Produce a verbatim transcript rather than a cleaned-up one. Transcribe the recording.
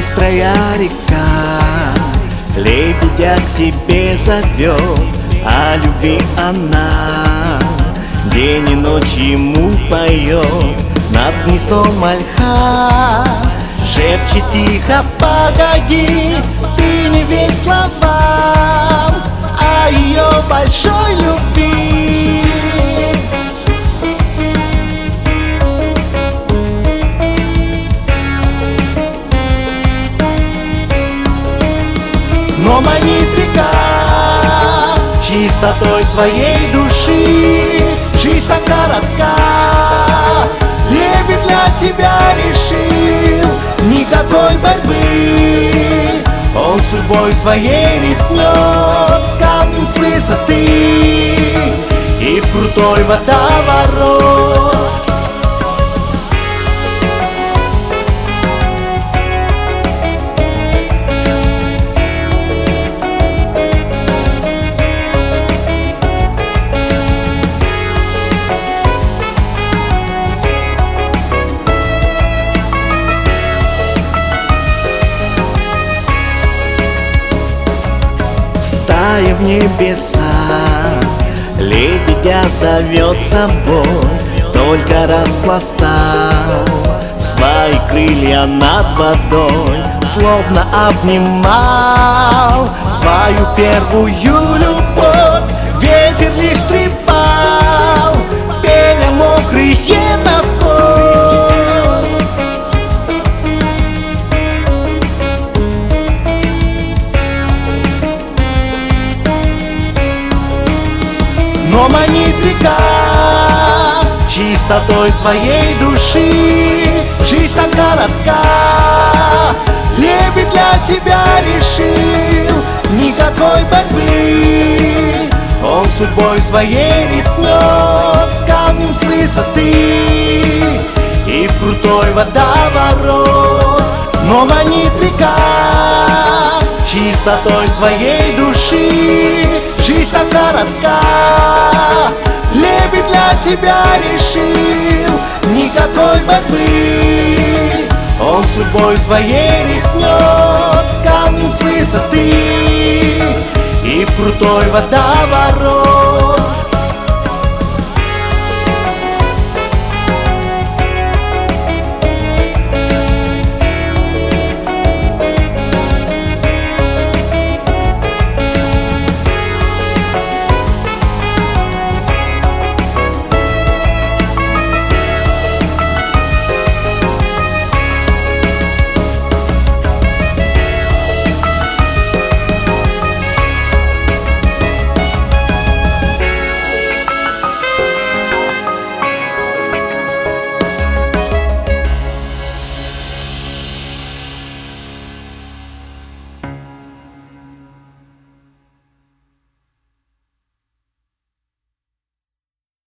Быстрая река лебедя к себе зовет, о любви она день и ночь ему поет. Над гнездом ольха шепчет тихо: погоди, ты не верь словам о ее большой любви. Но манит река чистотой своей души, жизнь так коротка, лебедь для себя решил никакой борьбы. Он судьбой своей рискнет камнем с высоты и в крутой водоворот. Стая в небеса лебедя зовет с собой, только распластал свои крылья над водой, словно обнимал свою первую любовь. Ветер лишь трепал перья мокрые насквозь. Но манит река чистотой своей души, жизнь так коротка, лебедь для себя решил никакой борьбы. Он судьбой своей рискнет камнем с высоты и в крутой водоворот. Но манит река чистотой своей души, жизнь так коротка, лебедь для себя решил никакой борьбы. Он судьбой своей рискнет камнем с высоты и в крутой водоворот.